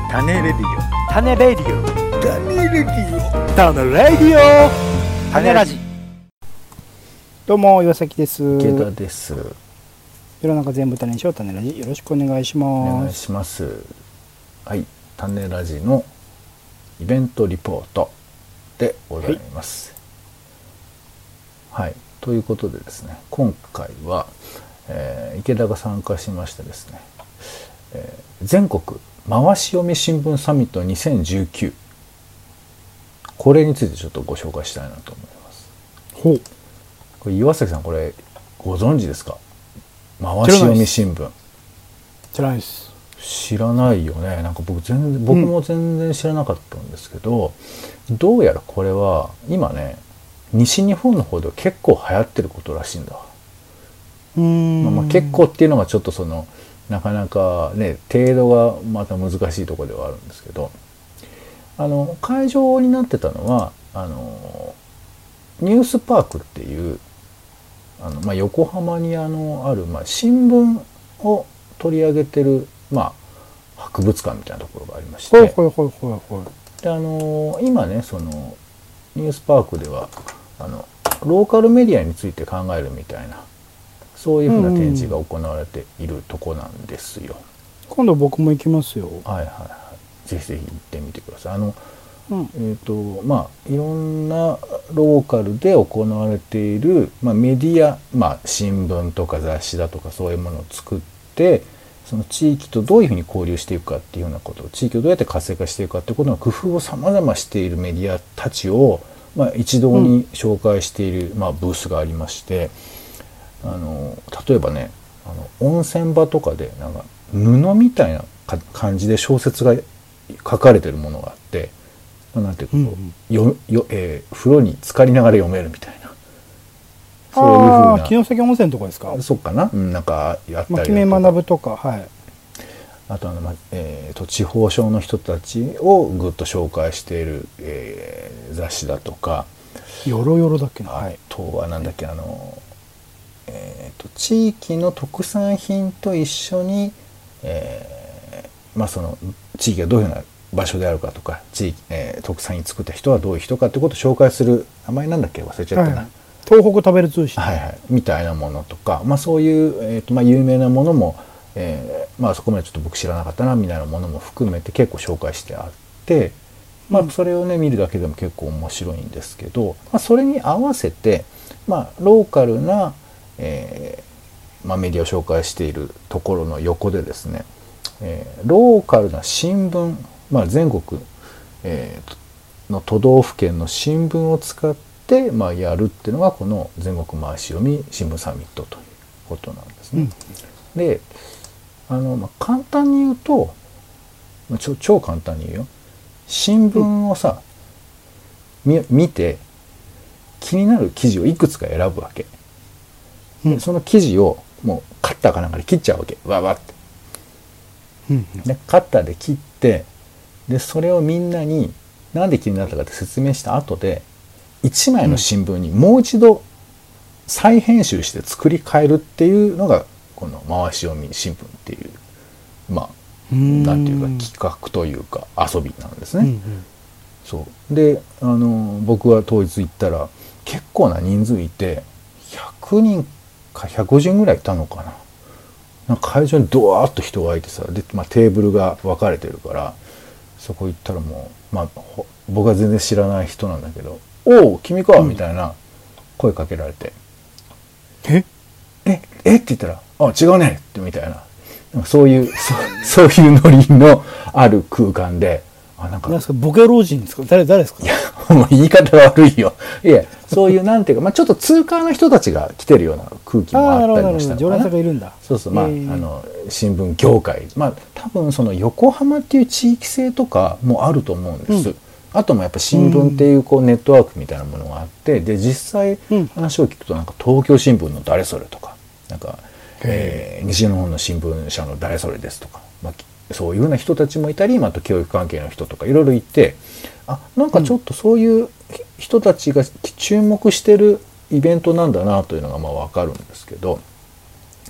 種レディオ種レディオ種レディ種レディオ種ラジ。どうも岩崎です。 オ池田です。 世の中全部種にしよう種ラジ、よろしくお願いします。 お願いします。はい、種ラジのイベントリポートでございます。はい、ということでですね、今回は、池田が参加しましてですね、全国回し読み新聞サミット2019、これについてちょっとご紹介したいなと思います。 ほう。 これ岩崎さん、これご存知ですか？回し読み新聞。 知らないです。 知らないよね。なんか僕も全然知らなかったんですけど、どうやらこれは今ね、西日本の方では結構流行ってることらしいんだ。結構っていうのがちょっとそのなかなかね、程度がまた難しいところではあるんですけど、会場になってたのはニュースパークっていう横浜にある、新聞を取り上げてる、博物館みたいなところがありまして、で今ね、そのニュースパークではローカルメディアについて考えるみたいな、そういうふうな展示が行われているとこなんですよ。 今度僕も行きますよ。 はいはいはい。ぜひぜひ行ってみてください。いろんなローカルで行われている、メディア、新聞とか雑誌だとかそういうものを作って、その地域とどういうふうに交流していくかっていうようなこと、地域をどうやって活性化していくかっていうことの工夫を様々しているメディアたちを、一堂に紹介している、ブースがありまして、例えばね、温泉場とかでなんか布みたいな感じで小説が書かれてるものがあって、なんていうか風呂に浸かりながら読めるみたいな、そういうふうな。 城崎温泉とかですか？ そうかな、なんかやったりだとか、 君学とか、はい。 あと地方省の人たちをぐっと紹介している、雑誌だとか、 よろよろだっけな、 あとはなんだっけ、地域の特産品と一緒に、その地域がどういうような場所であるかとか、特産品作った人はどういう人かってことを紹介する、名前なんだっけ、忘れちゃったな、 東北食べる通信、 みたいなものとか、そういう、有名なものも、そこまでちょっと僕知らなかったなみたいなものも含めて結構紹介してあって、それをね見るだけでも結構面白いんですけど、それに合わせて、ローカルな、メディアを紹介しているところの横でですね、ローカルな新聞、全国、の都道府県の新聞を使って、やるっていうのがこの全国回し読み新聞サミットということなんですね。で、簡単に言うと、超簡単に言うよ。新聞をさ、見て気になる記事をいくつか選ぶわけ。でその記事をもうカッターかなんかで切っちゃうわけ。わわって。でカッターで切って、でそれをみんなになんで気になったかって説明した後で、1枚の新聞にもう一度再編集して作り変えるっていうのがこの回し読み新聞っていう、なんていうか企画というか遊びなんですね。そうで、僕は当日行ったら結構な人数いて、100人か150人ぐらいいたのかな。なんか会場にドワーッと人がいてさ、で、テーブルが分かれてるから、そこ行ったらもう、僕は全然知らない人なんだけど、おう君かみたいな声かけられて、えって言ったら、あ、違うねってみたいな、そういうノリのある空間で、 なんかボケ老人ですか？誰ですか？ いや、もう言い方が悪いよ。いや、そういうなんていうか、ちょっと通過の人たちが来てるような空気もあったりもしたのかな。 常連さんがいるんだ。 そうそう、新聞業界、多分その横浜っていう地域性とかもあると思うんです。あともやっぱ新聞っていうネットワークみたいなものがあって、で実際話を聞くと、なんか東京新聞の誰それとか、なんか、西日本の新聞社の誰それですとか、そういうような人たちもいたり、あと教育関係の人とかいろいろいて、なんかちょっとそういう人たちが注目してるイベントなんだなというのが分かるんですけど、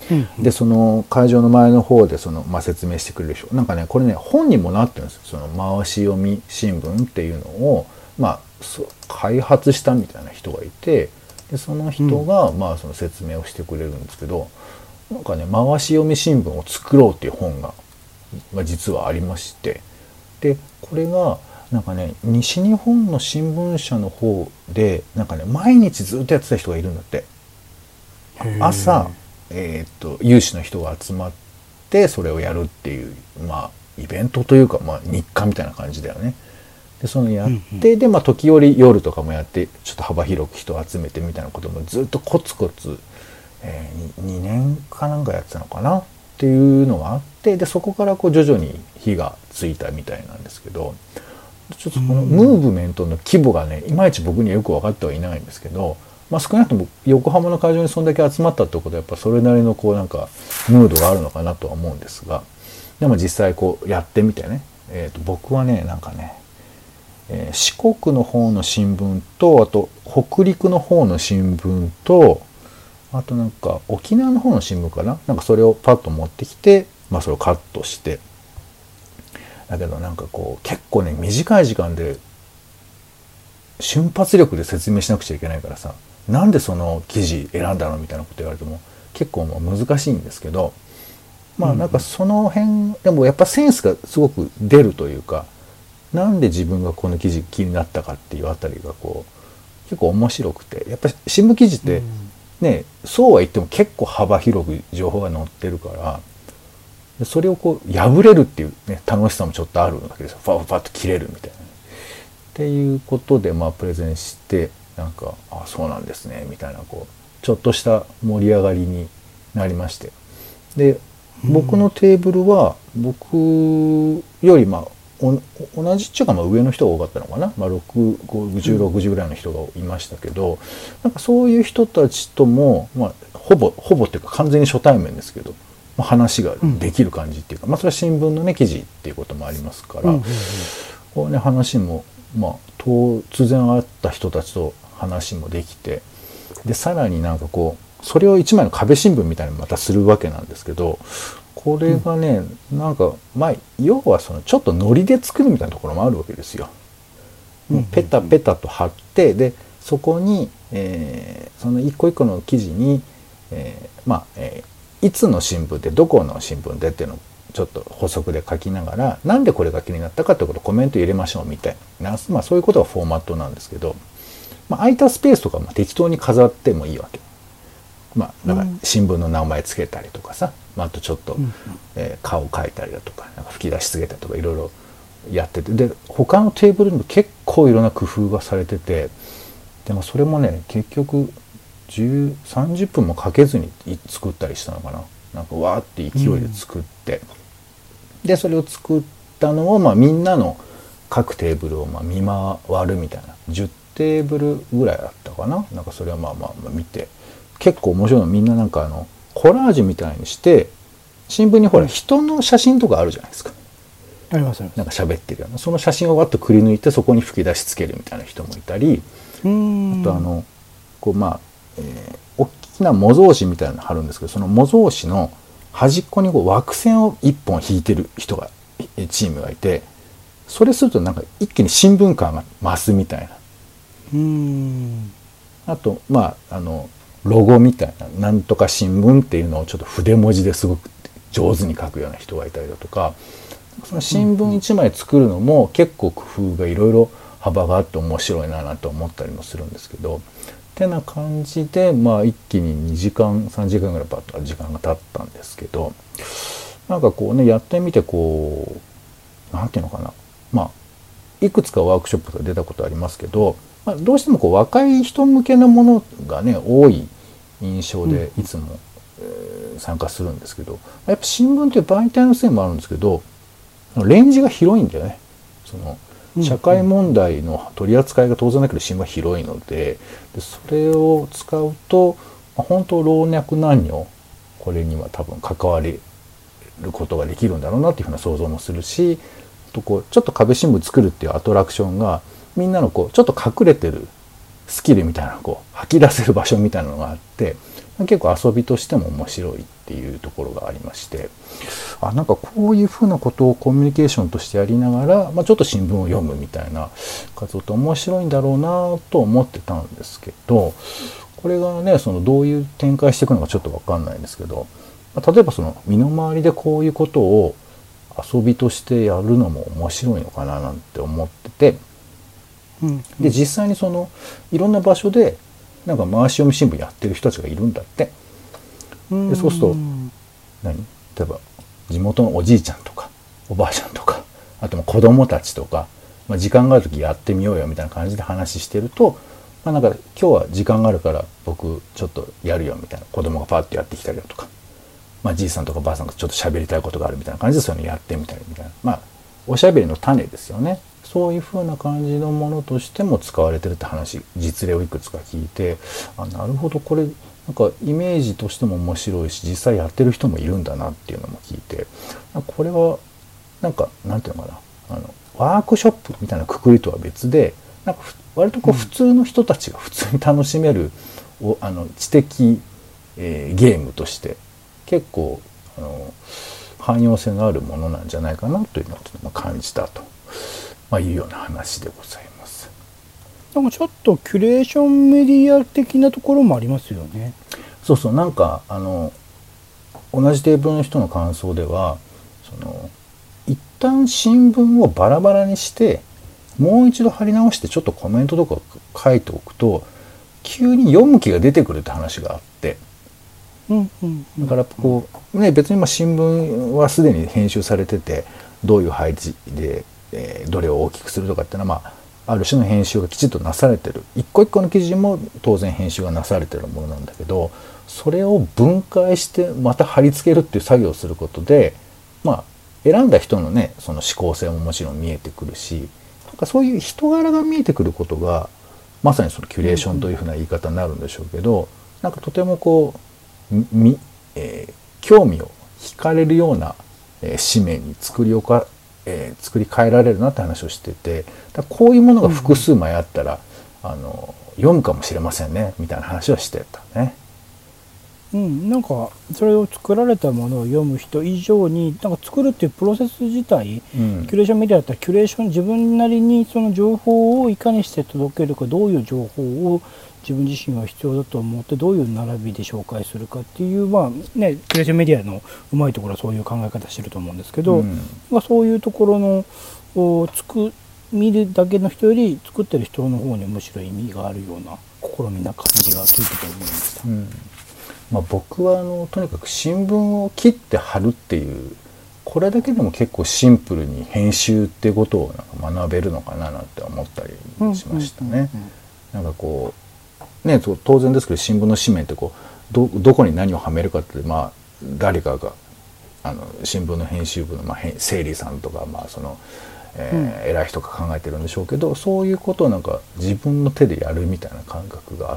でその会場の前の方で説明してくれる人なんかねこれね本にもなってるんですよ。その回し読み新聞っていうのを開発したみたいな人がいて、でその人がその説明をしてくれるんですけど、なんかね回し読み新聞を作ろうっていう本が、実はありまして、でこれがなんかね西日本の新聞社の方でなんかね毎日ずっとやってた人がいるんだって。朝有志の人が集まってそれをやるっていうイベントというか日課みたいな感じだよね。でそのやって、で時折夜とかもやってちょっと幅広く人を集めてみたいなこともずっとコツコツ、2年かなんかやってたのかなっていうのがあって、でそこから徐々に火がついたみたいなんですけど、ちょっとこのムーブメントの規模がねいまいち僕にはよく分かってはいないんですけど、少なくとも横浜の会場にそんだけ集まったってことはやっぱそれなりのなんかムードがあるのかなとは思うんですが、でも実際やってみてね、僕はねなんかね、四国の方の新聞とあと北陸の方の新聞とあとなんか沖縄の方の新聞かな、なんかそれをパッと持ってきて、それをカットして、だけどなんか結構ね短い時間で瞬発力で説明しなくちゃいけないからさ、なんでその記事選んだのみたいなこと言われても結構難しいんですけど、なんかその辺でもやっぱセンスがすごく出るというか、なんで自分がこの記事気になったかっていうあたりが結構面白くて、やっぱり新聞記事ってね、そうは言っても結構幅広く情報が載ってるから、それを破れるっていうね楽しさもちょっとあるわけですよ。ファッと切れるみたいなっていうことでプレゼンして、なんかそうなんですねみたいなちょっとした盛り上がりになりまして、で僕のテーブルは僕より同じっちゅうか上の人が多かったのかな、50、60ぐらいの人がいましたけど、なんかそういう人たちとも、ほぼっていうか完全に初対面ですけど、話ができる感じっていうか、それは新聞のね記事っていうこともありますから、話も突然会った人たちと話もできて、でさらになんかそれを一枚の壁新聞みたいにまたするわけなんですけど、これがね、なんか要はちょっとノリで作るみたいなところもあるわけですよ。ペタペタと貼って、でそこに、その一個一個の記事に、いつの新聞でどこの新聞でっていうのをちょっと補足で書きながら、なんでこれが気になったかってことをコメント入れましょうみたいな、そういうことがフォーマットなんですけど、空いたスペースとか適当に飾ってもいいわけ。だから新聞の名前つけたりとかさ、あとちょっと、顔描いたりだとか、なんか吹き出しつけたりとかいろいろやってて、で他のテーブルにも結構いろんな工夫がされてて、でもそれもね結局30分もかけずに作ったりしたのかな。なんかわーって勢いで作って、でそれを作ったのをみんなの各テーブルを見回るみたいな、10テーブルぐらいあったかな。なんかそれは見て、結構面白いの、みんななんかコラージュみたいにして、新聞に人の写真とかあるじゃないですか。 ありますあります。 なんか喋ってるような、その写真をわっとくり抜いてそこに吹き出しつけるみたいな人もいたり、あと大きな模造紙みたいなの貼るんですけど、その模造紙の端っこに枠線を1本引いてるチームがいて、それするとなんか一気に新聞感が増すみたいな。あとロゴみたいな、なんとか新聞っていうのをちょっと筆文字ですごく上手に書くような人がいたりだとか、その新聞1枚作るのも結構工夫がいろいろ幅があって面白いなと思ったりもするんですけど、ってな感じで一気に2時間3時間ぐらいバッと時間が経ったんですけど、なんかやってみてなんていうのかな、いくつかワークショップが出たことありますけど、どうしても若い人向けのものがね多い印象でいつも、参加するんですけど、やっぱ新聞という媒体のせいもあるんですけど、レンジが広いんだよね。社会問題の取り扱いが当然だけど新聞は広いので、それを使うと、本当老若男女これには多分関われることができるんだろうなっていうふうな想像もするし、ちょっと壁新聞作るっていうアトラクションがみんなのちょっと隠れてるスキルみたいな吐き出せる場所みたいなのがあって、 結構遊びとしても面白いっていうところがありまして、なんかこういうふうなことをコミュニケーションとしてやりながら、ちょっと新聞を読むみたいな活動って面白いんだろうなと思ってたんですけど、これがねどういう展開していくのかちょっと分かんないんですけど、例えば身の回りでこういうことを遊びとしてやるのも面白いのかななんて思ってて、で実際にいろんな場所でなんか回し読み新聞やってる人たちがいるんだって。でそうすると例えば地元のおじいちゃんとかおばあちゃんとか、あと子供たちとか、時間がある時やってみようよみたいな感じで話してると、なんか今日は時間があるから僕ちょっとやるよみたいな、子供がパッとやってきたりだとか、じいさんとかばあさんがちょっと喋りたいことがあるみたいな感じでそういうのやってみたりみたいな、おしゃべりの種ですよね。そういう風な感じのものとしても使われてるって話、実例をいくつか聞いて、なるほど、これなんかイメージとしても面白いし、実際やってる人もいるんだなっていうのも聞いて、これはなんかなんていうのかな、ワークショップみたいなくくりとは別で、なんか割と普通の人たちが普通に楽しめる知的、ゲームとして結構汎用性のあるものなんじゃないかなというのを感じたと、いうような話でございます。 なんかちょっとキュレーションメディア的なところもありますよね。 そうそう、なんか同じテーブルの人の感想では、一旦新聞をバラバラにしてもう一度貼り直してちょっとコメントとか書いておくと急に読む気が出てくるって話があって、だから別に新聞はすでに編集されてて、どういう配置で、どれを大きくするとかっていうのは、ある種の編集がきちっとなされてる、一個一個の記事も当然編集がなされてるものなんだけど、それを分解してまた貼り付けるっていう作業をすることで、選んだ人のねその思考性ももちろん見えてくるし、なんかそういう人柄が見えてくることがまさにそのキュレーションというふうな言い方になるんでしょうけど、なんかとても興味を惹かれるような紙面に作り変えられるなって話をしてて、こういうものが複数枚あったら、読むかもしれませんねみたいな話をしてたね。 なんかそれを作られたものを読む人以上に、なんか作るっていうプロセス自体、キュレーションメディアだったらキュレーション、自分なりにその情報をいかにして届けるか、どういう情報を自分自身は必要だと思ってどういう並びで紹介するかっていう、キュレーションメディアのうまいところはそういう考え方してると思うんですけど、そういうところの見るだけの人より作ってる人の方にむしろ意味があるような試みな感じが聞いてて思いました。 僕はとにかく新聞を切って貼るっていうこれだけでも結構シンプルに編集っていうことをなんか学べるのかななんて思ったりしましたね。なんか当然ですけど新聞の紙面ってどこに何をはめるかって誰かが新聞の編集部の整理さんとか偉い人が考えてるんでしょうけど、そういうことをなんか自分の手でやるみたいな感覚があって、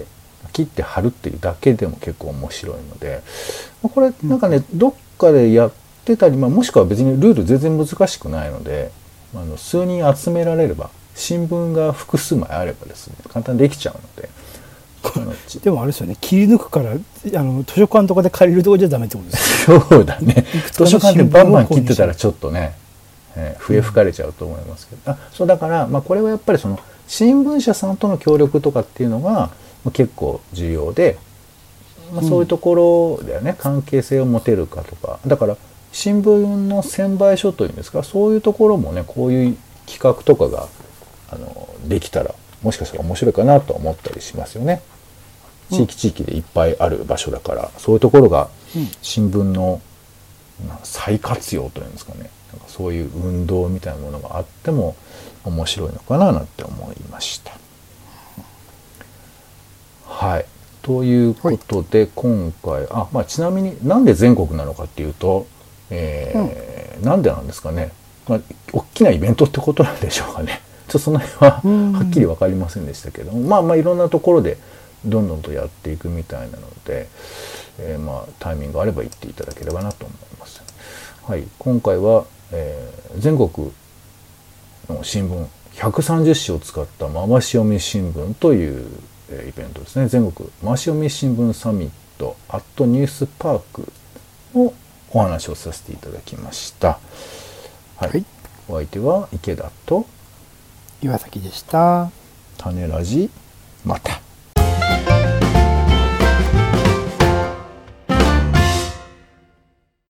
切って貼るっていうだけでも結構面白いので、これなんかね、どっかでやってたり、もしくは別にルール全然難しくないので、数人集められれば、新聞が複数枚あればですね簡単にできちゃうので。 でもあれですよね、切り抜くから図書館とかで借りるとこじゃダメってことですよ。そうだね。図書館でバンバン切ってたらちょっとね、笛吹かれちゃうと思いますけど、そうだから、これはやっぱり新聞社さんとの協力とかっていうのが結構重要で、そういうところではね、関係性を持てるかとか、だから新聞の専売書というんですか、そういうところもね、こういう企画とかができたらもしかしたら面白いかなと思ったりしますよね。地域でいっぱいある場所だから、そういうところが新聞の再活用というんですかね、なんかそういう運動みたいなものがあっても面白いのかななんて思いました。はい、ということで、今回ちなみになんで全国なのかっていうと、なんでなんですかね、大きなイベントってことなんでしょうかね。ちょっとその辺ははっきり分かりませんでしたけども、いろんなところでどんどんとやっていくみたいなので、タイミングがあれば行っていただければなと思います。はい、今回は、全国の新聞130紙を使った回し読み新聞というイベントですね。全国回し読み新聞サミットニュースパークのお話をさせていただきました。はい。 はい、 お相手は池田と岩崎でした。 種ラジ、また。